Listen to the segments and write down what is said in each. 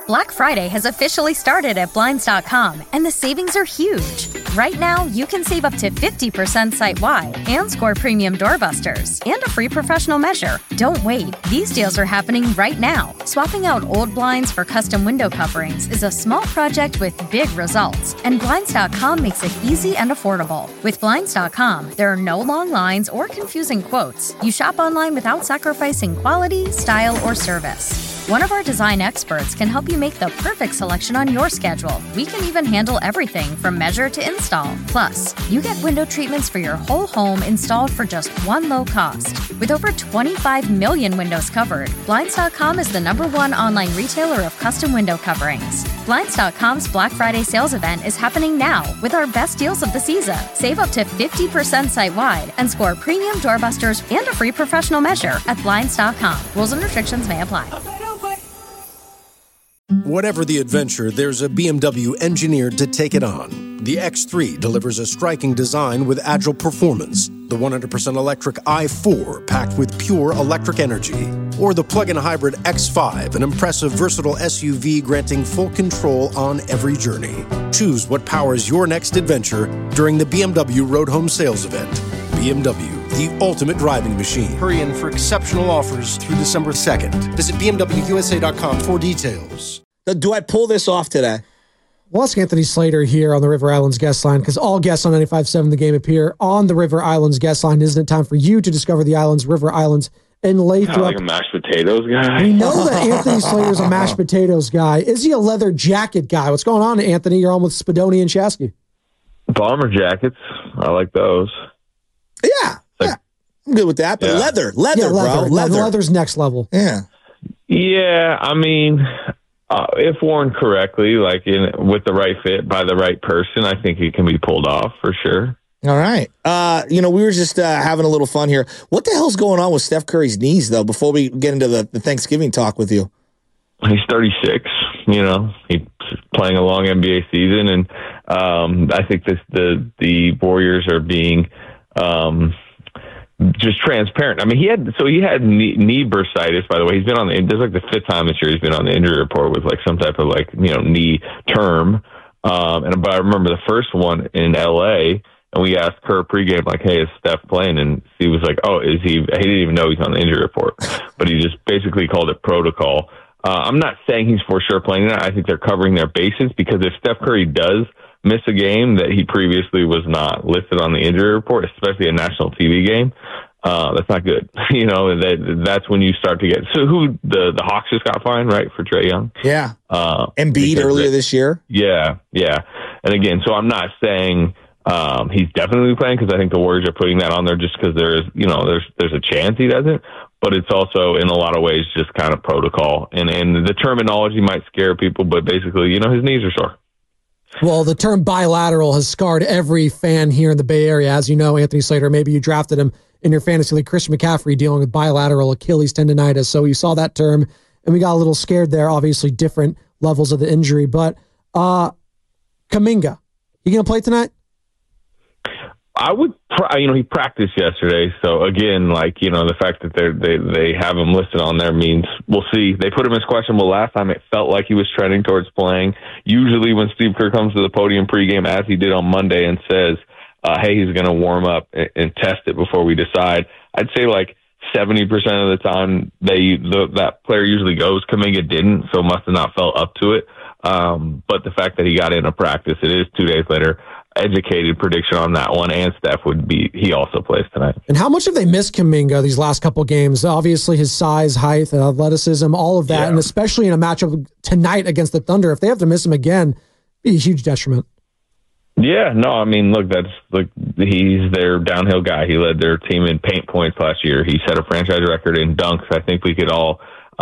Black Friday has officially started at Blinds.com, and the savings are huge. Right now, you can save up to 50% site-wide and score premium doorbusters and a free professional measure. Don't wait. These deals are happening right now. Swapping out old blinds for custom window coverings is a small project with big results, and Blinds.com makes it easy and affordable. With Blinds.com, there are no long lines or confusing quotes. You shop online without sacrificing quality, style, or service. One of our design experts can help you make the perfect selection on your schedule. We can even handle everything from measure to install. Plus, you get window treatments for your whole home installed for just one low cost. With over 25 million windows covered, Blinds.com is the #1 online retailer of custom window coverings. Blinds.com's Black Friday sales event is happening now with our best deals of the season. Save up to 50% site-wide and score premium doorbusters and a free professional measure at Blinds.com. Rules and restrictions may apply. Whatever the adventure, there's a BMW engineered to take it on. The X3 delivers a striking design with agile performance. The 100% electric i4 packed with pure electric energy. Or the plug-in hybrid X5, an impressive, versatile SUV granting full control on every journey. Choose what powers your next adventure during the BMW Road Home Sales Event. BMW, the ultimate driving machine. Hurry in for exceptional offers through December 2nd. Visit BMWUSA.com for details. Do I pull this off today? We'll ask Anthony Slater here on the River Islands guest line, because all guests on 95.7 The Game appear on the River Islands guest line. Isn't it time for you to discover the islands, River Islands, and Lathrop? Like a mashed potatoes guy. We know that Anthony Slater's a mashed potatoes guy. Is he a leather jacket guy? What's going on, Anthony? You're on with Spadoni and Shasky. Bomber jackets. I like those. Yeah. I'm good with that. But leather, yeah, bro. Leather's next level. Yeah. Yeah, I mean, if worn correctly, with the right fit by the right person, I think it can be pulled off for sure. All right. We were just having a little fun here. What the hell's going on with Steph Curry's knees, though, before we get into the Thanksgiving talk with you? He's 36. He's playing a long NBA season, and I think the Warriors are being just transparent. I mean, he had knee bursitis, by the way. He's been this is like the 5th time this year he's been on the injury report with some type of knee term. But I remember the first one in LA, and we asked Kerr pregame, hey, is Steph playing? And he was like, oh, is he? He didn't even know he's on the injury report, but he just basically called it protocol. I'm not saying he's for sure playing that. I think they're covering their bases, because if Steph Curry does miss a game that he previously was not listed on the injury report, especially a national TV game, that's not good. That's when you start to get. So who the Hawks just got fined, right, for Trae Young? Yeah. Embiid earlier this year. Yeah. And again, so I'm not saying he's definitely playing, because I think the Warriors are putting that on there just because there's a chance he doesn't. But it's also in a lot of ways just kind of protocol, and the terminology might scare people, but basically, his knees are sore. Well, the term bilateral has scarred every fan here in the Bay Area. As you know, Anthony Slater, maybe you drafted him in your fantasy league. Christian McCaffrey dealing with bilateral Achilles tendonitis. So you saw that term, and we got a little scared there. Obviously, different levels of the injury. But Kuminga, you going to play tonight? I would, he practiced yesterday. So again, the fact that they have him listed on there means we'll see. They put him as questionable last time. It felt like he was trending towards playing. Usually when Steve Kerr comes to the podium pregame, as he did on Monday, and says, hey, he's going to warm up and test it before we decide, I'd say 70% of the time that player usually goes. Kuminga didn't, so must have not felt up to it. But the fact that he got into practice, it is 2 days later. Educated prediction on that one, and Steph he also plays tonight. And how much have they missed Kuminga these last couple of games? Obviously his size, height, athleticism, all of that, and especially in a matchup tonight against the Thunder, if they have to miss him again, it'd be a huge detriment. Yeah, no, I mean, look, he's their downhill guy. He led their team in paint points last year. He set a franchise record in dunks. I think we could all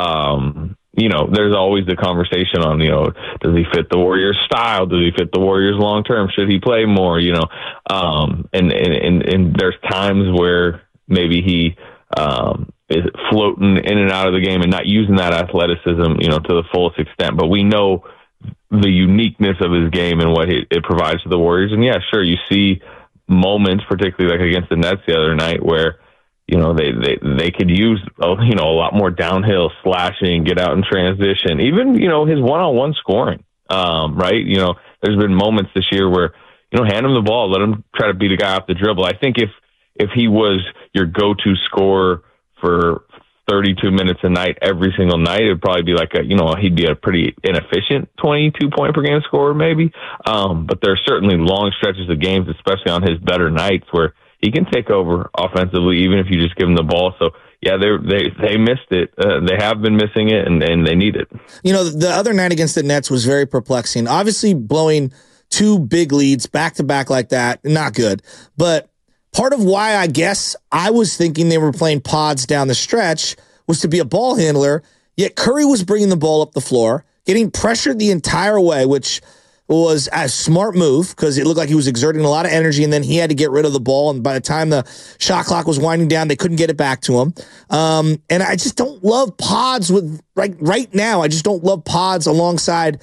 there's always the conversation on, does he fit the Warriors style? Does he fit the Warriors long term? Should he play more? And there's times where maybe he is floating in and out of the game and not using that athleticism, to the fullest extent. But we know the uniqueness of his game and what it provides to the Warriors. And yeah, sure, you see moments, particularly against the Nets the other night, where they could use, a lot more downhill slashing, get out in transition, even, his one-on-one scoring, right? There's been moments this year where, hand him the ball, let him try to beat a guy off the dribble. I think if he was your go-to scorer for 32 minutes a night, every single night, it'd probably be like he'd be a pretty inefficient 22 point per game scorer maybe. But there are certainly long stretches of games, especially on his better nights, where he can take over offensively, even if you just give him the ball. So yeah, they missed it. They have been missing it, and they need it. The other night against the Nets was very perplexing. Obviously, blowing 2 big leads back to back like that, not good. But part of why I guess I was thinking they were playing pods down the stretch was to be a ball handler, yet Curry was bringing the ball up the floor, getting pressured the entire way, which was a smart move because it looked like he was exerting a lot of energy, and then he had to get rid of the ball, and by the time the shot clock was winding down, they couldn't get it back to him. And I just don't love pods with right now. I just don't love pods alongside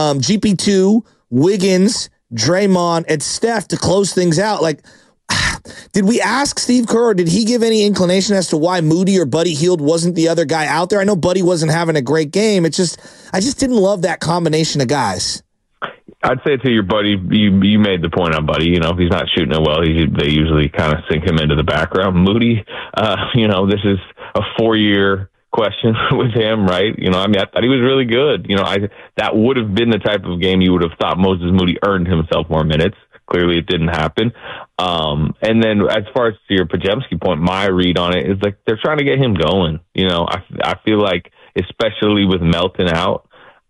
GP2, Wiggins, Draymond, and Steph to close things out. Did we ask Steve Kerr, or did he give any inclination as to why Moody or Buddy Hield wasn't the other guy out there? I know Buddy wasn't having a great game. I just didn't love that combination of guys. I'd say to your buddy, you made the point on Buddy. If he's not shooting it well, they usually kind of sink him into the background. Moody, this is a 4-year question with him, right? I thought he was really good. That would have been the type of game you would have thought Moses Moody earned himself more minutes. Clearly, it didn't happen. And then, as far as to your Podziemski point, my read on it is they're trying to get him going. I feel like, especially with Melton out,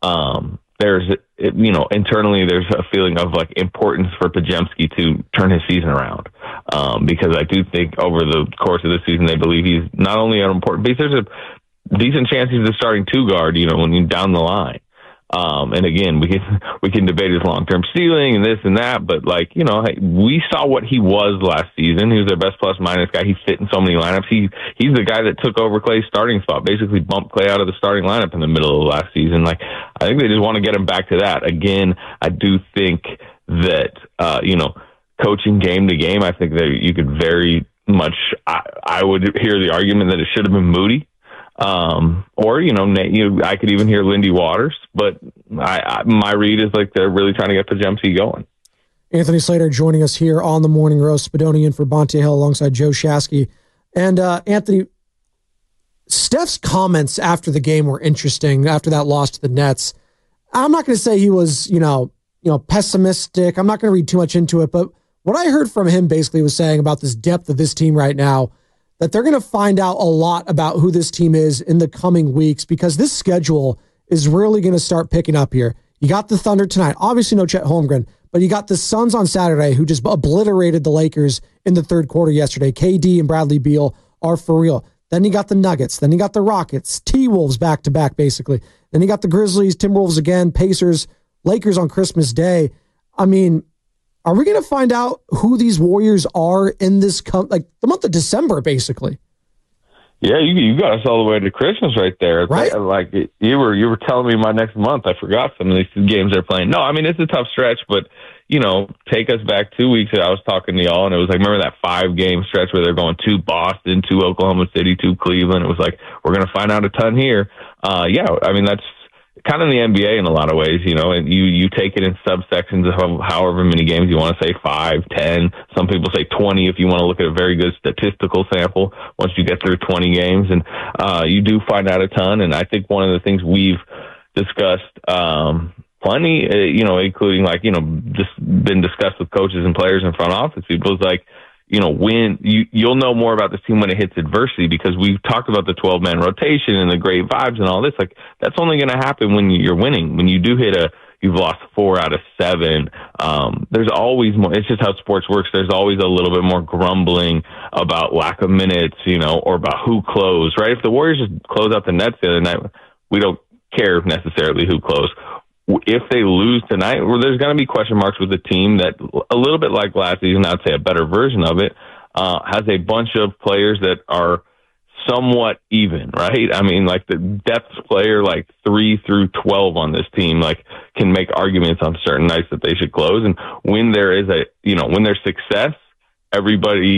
there's internally there's a feeling of importance for Podziemski to turn his season around, because I do think over the course of the season they believe he's not only an important piece. There's a decent chance he's the starting 2 guard, when you're down the line. And again, we can debate his long-term ceiling and this and that, but we saw what he was last season. He was their best plus-minus guy. He fit in so many lineups. He's the guy that took over Klay's starting spot, basically bumped Klay out of the starting lineup in the middle of last season. I think they just want to get him back to that. Again, I do think that, coaching game to game, I think that you could very much, I would hear the argument that it should have been Moody. Or I could even hear Lindy Waters, but my read is they're really trying to get Podziemski going. Anthony Slater joining us here on the Morning Roast, Spadonian for Bonte Hill alongside Joe Shasky. And Anthony, Steph's comments after the game were interesting. After that loss to the Nets, I'm not going to say he was pessimistic. I'm not going to read too much into it, but what I heard from him basically was saying about this depth of this team right now, that they're going to find out a lot about who this team is in the coming weeks, because this schedule is really going to start picking up here. You got the Thunder tonight. Obviously no Chet Holmgren, but you got the Suns on Saturday, who just obliterated the Lakers in the third quarter yesterday. KD and Bradley Beal are for real. Then you got the Nuggets. Then you got the Rockets. T-Wolves back-to-back, basically. Then you got the Grizzlies, Timberwolves again, Pacers, Lakers on Christmas Day. I mean, are we going to find out who these Warriors are in this the month of December, basically? Yeah, you got us all the way to Christmas right there. Right? You were telling me my next month. I forgot some of these games they're playing. No, I mean, it's a tough stretch, but take us back 2 weeks ago. I was talking to y'all, and it was remember that 5-game stretch where they're going to Boston, to Oklahoma City, to Cleveland. It was we're going to find out a ton here. Yeah, I mean, that's kind of the NBA in a lot of ways, and you take it in subsections of however many games you want to say, 5, 10. Some people say 20 if you want to look at a very good statistical sample once you get through 20 games. And you do find out a ton. And I think one of the things we've discussed plenty, including just been discussed with coaches and players and front office people, is when you'll know more about this team when it hits adversity, because we've talked about the 12-man rotation and the great vibes and all this. That's only going to happen when you're winning. When you do you've lost 4 out of 7. There's always more. It's just how sports works. There's always a little bit more grumbling about lack of minutes, or about who closed, right? If the Warriors just close out the Nets the other night, we don't care necessarily who closed. If they lose tonight, there's going to be question marks with the team that, a little bit like last season, I'd say a better version of it, has a bunch of players that are somewhat even, right? I mean, the depth player, 3 through 12 on this team, can make arguments on certain nights that they should close. And when there is when there's success, everybody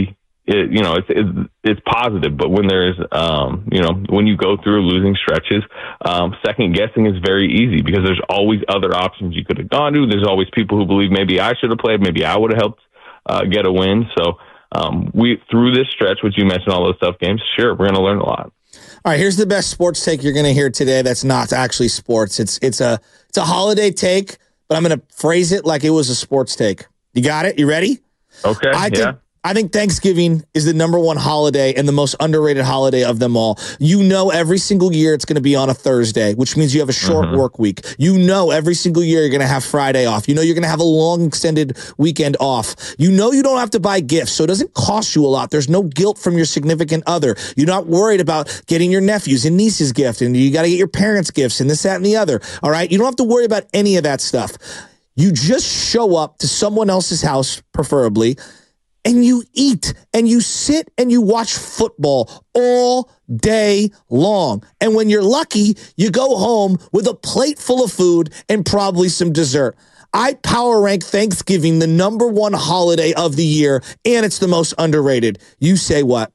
it's positive. But when there's, when you go through losing stretches, second guessing is very easy because there's always other options you could have gone to. There's always people who believe maybe I should have played, maybe I would have helped get a win. So we through this stretch, which you mentioned, all those tough games, sure, we're going to learn a lot. All right, here's the best sports take you're going to hear today. That's not actually sports. It's a holiday take, but I'm going to phrase it like it was a sports take. You got it? You ready? Okay. I think Thanksgiving is the number one holiday and the most underrated holiday of them all. You know, every single year it's going to be on a Thursday, which means you have a short work week. You know, every single year you're going to have Friday off. You know, you're going to have a long extended weekend off. You know, you don't have to buy gifts, so it doesn't cost you a lot. There's no guilt from your significant other. You're not worried about getting your nephews and nieces gift, and you got to get your parents gifts and this, that, and the other. All right. You don't have to worry about any of that stuff. You just show up to someone else's house, preferably, and you eat and you sit and you watch football all day long. And when you're lucky, you go home with a plate full of food and probably some dessert. I power rank Thanksgiving the number one holiday of the year, and it's the most underrated. You say what?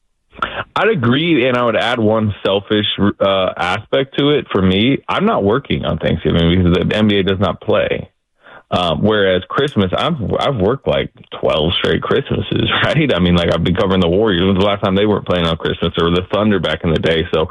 I'd agree, and I would add one selfish aspect to it. For me, I'm not working on Thanksgiving because the NBA does not play. Whereas Christmas, I've worked like 12 straight Christmases, right? I mean, like I've been covering the Warriors. It was the last time they weren't playing on Christmas, or the Thunder back in the day. So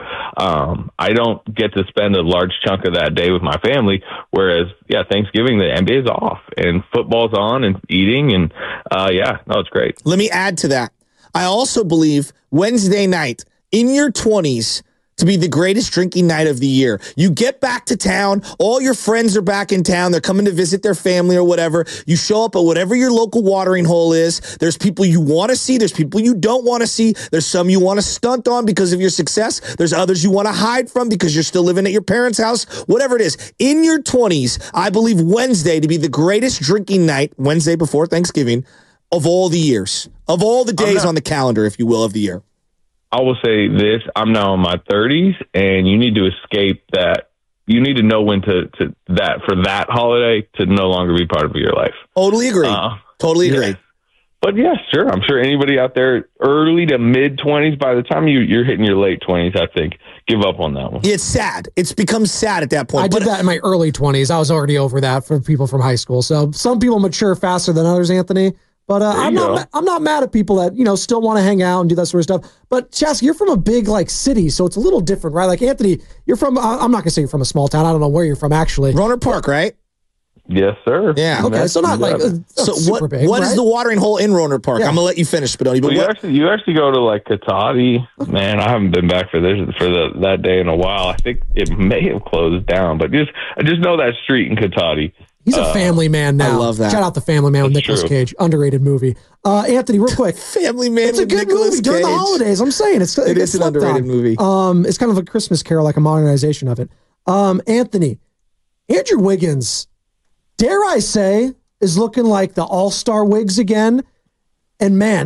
I don't get to spend a large chunk of that day with my family. Whereas, Thanksgiving, the NBA is off and football's on and eating. And it's great. Let me add to that. I also believe Wednesday night in your 20s to be the greatest drinking night of the year. You get back to town, all your friends are back in town, they're coming to visit their family or whatever. You show up at whatever your local watering hole is. There's people you want to see, there's people you don't want to see. There's some you want to stunt on because of your success. There's others you want to hide from because you're still living at your parents' house. Whatever it is. In your 20s, I believe Wednesday to be the greatest drinking night, Wednesday before Thanksgiving, of all the years, of all the days on the calendar, if you will, of the year. I will say this, I'm now in my 30s, and you need to escape that. You need to know when for that holiday to no longer be part of your life. Totally agree. Totally agree. Yeah. But yeah, sure. I'm sure anybody out there early to mid 20s, by the time you're hitting your late 20s, I think, give up on that one. It's sad. It's become sad at that point. I did that in my early 20s. I was already over that for people from high school. So some people mature faster than others, Anthony. But I'm not mad at people that, still want to hang out and do that sort of stuff. But Chas, you're from a big city, so it's a little different, right? Like Anthony, you're from, I'm not going to say you're from a small town. I don't know where you're from, actually. Rohnert Park, right? Yes, sir. Yeah. Okay, so not super big. What right? is the watering hole in Rohnert Park? Yeah. I'm going to let you finish, Spinoni. But you actually go to Cotati. Man, I haven't been back for that day in a while. I think it may have closed down, but I just know that street in Cotati. He's a family man now. I love that. Shout out to Family Man with Nicolas Cage. Underrated movie. Anthony, real quick. Family Man it's with a good Nicolas movie Cage. during the holidays. I'm saying it is an underrated movie. It's kind of a Christmas Carol, like a modernization of it. Anthony, Andrew Wiggins, dare I say, is looking like the all-star Wiggs again. And man,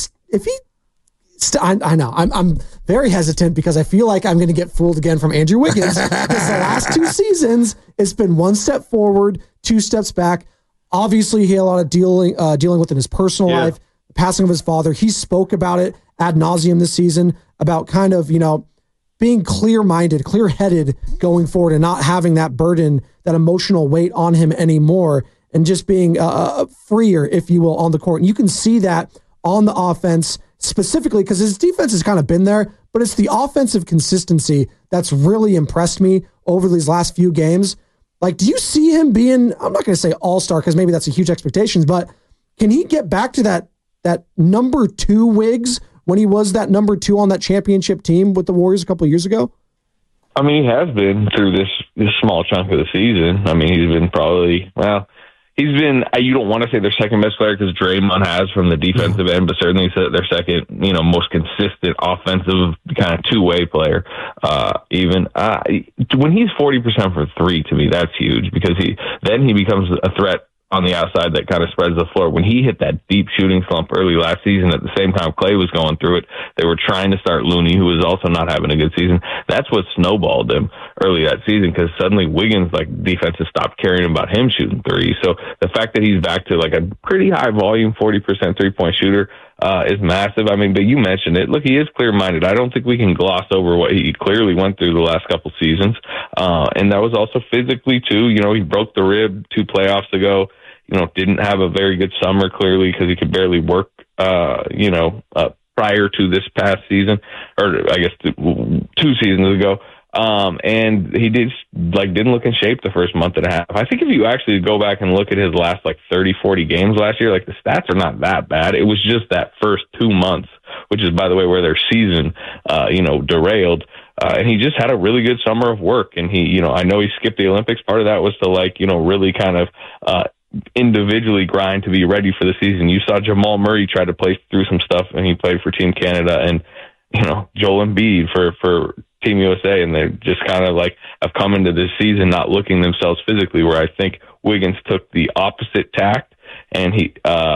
I know I'm very hesitant because I feel like I'm going to get fooled again from Andrew Wiggins because the last 2 seasons it's been 1 step forward, 2 steps back. Obviously, he had a lot of dealing with in his personal life, the passing of his father. He spoke about it ad nauseum this season about kind of being clear-minded, clear-headed going forward and not having that burden, that emotional weight on him anymore, and just being freer, if you will, on the court. And you can see that on the offense. Specifically because his defense has kind of been there, but it's the offensive consistency that's really impressed me over these last few games. Do you see him being, I'm not going to say all-star because maybe that's a huge expectation, but can he get back to that number 2 Wiggs when he was that number 2 on that championship team with the Warriors a couple of years ago? I mean, he has been through this small chunk of the season. I mean, he's been you don't want to say their second best player because Draymond has from the defensive end, but certainly their second, most consistent offensive kind of two-way player. When he's 40% for 3, to me, that's huge because he becomes a threat on the outside that kind of spreads the floor. When he hit that deep shooting slump early last season, at the same time Clay was going through it, they were trying to start Looney, who was also not having a good season. That's what snowballed him early that season because suddenly Wiggins, defenses stopped caring about him shooting 3. So the fact that he's back to a pretty high volume, 40% 3-point shooter, is massive. I mean, but you mentioned it. Look, he is clear-minded. I don't think we can gloss over what he clearly went through the last couple seasons. And that was also physically, too. You know, he broke the rib 2 playoffs ago. You know, didn't have a very good summer, clearly, because he could barely work, prior to this past season, or I guess 2 seasons ago. And he didn't look in shape the first month and a half. I think if you actually go back and look at his last 30, 40 games last year, the stats are not that bad. It was just that first 2 months, which is, by the way, where their season, derailed. And he just had a really good summer of work. And he, I know he skipped the Olympics. Part of that was to really kind of, individually grind to be ready for the season. You saw Jamal Murray try to play through some stuff, and he played for Team Canada, and Joel Embiid for Team USA, and they just kind of have come into this season not looking themselves physically, where I think Wiggins took the opposite tact, and he's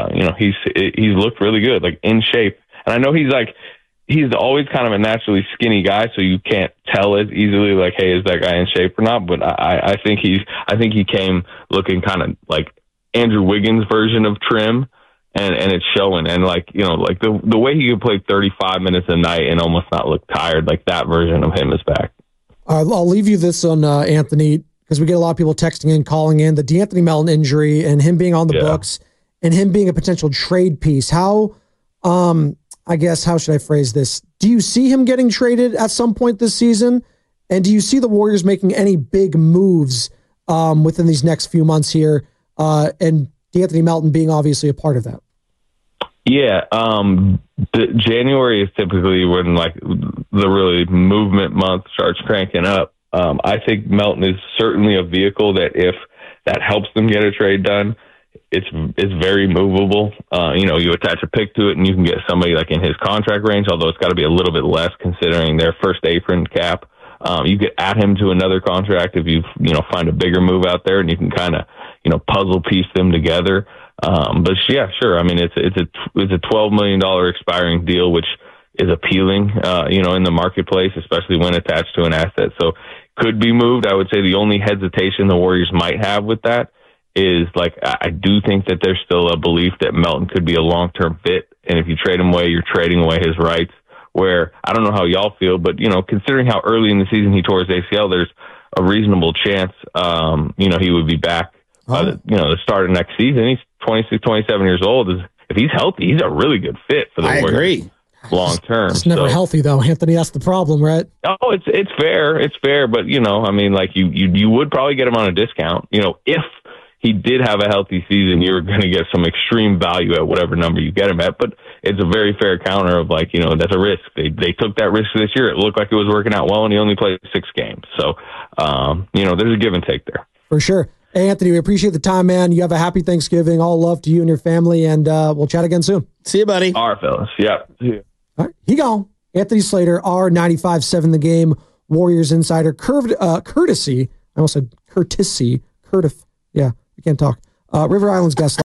looked really good, in shape. And I know he's always kind of a naturally skinny guy, so you can't tell as easily hey, is that guy in shape or not? But I think he came looking kind of like Andrew Wiggins' version of trim, and it's showing. And the way he could play 35 minutes a night and almost not look tired, that version of him is back. I'll leave you this on Anthony, because we get a lot of people texting in, calling in the DeAnthony Melton injury and him being on the books and him being a potential trade piece. How should I phrase this? Do you see him getting traded at some point this season? And do you see the Warriors making any big moves within these next few months here? And DeAnthony Melton being obviously a part of that. Yeah. January is typically when the really movement month starts cranking up. I think Melton is certainly a vehicle that if that helps them get a trade done, it's very movable. You attach a pick to it and you can get somebody in his contract range, although it's got to be a little bit less considering their first apron cap. You could add him to another contract if you find a bigger move out there, and you can kind of puzzle piece them together. But yeah, sure. I mean, it's a $12 million expiring deal, which is appealing, in the marketplace, especially when attached to an asset. So could be moved. I would say the only hesitation the Warriors might have with that is I do think that there's still a belief that Melton could be a long-term fit. And if you trade him away, you're trading away his rights, where I don't know how y'all feel, but considering how early in the season he tore his ACL, there's a reasonable chance, he would be back by the start of next season. He's 26, 27 years old. If he's healthy, he's a really good fit for the Warriors. I agree. Long term. It's never healthy though, Anthony. That's the problem, right? Oh, it's fair. It's fair, but you would probably get him on a discount. If he did have a healthy season, you're going to get some extreme value at whatever number you get him at. But it's a very fair counter of that's a risk. They took that risk this year. It looked like it was working out well, and he only played 6 games. So, there's a give and take there. For sure. Hey, Anthony, we appreciate the time, man. You have a happy Thanksgiving. All love to you and your family, and we'll chat again soon. See you, buddy. All right, fellas. Yeah. All right. He gone. Anthony Slater, R95.7 The Game, Warriors Insider, courtesy. I almost said courtesy. Yeah, we can't talk. River Islands guest.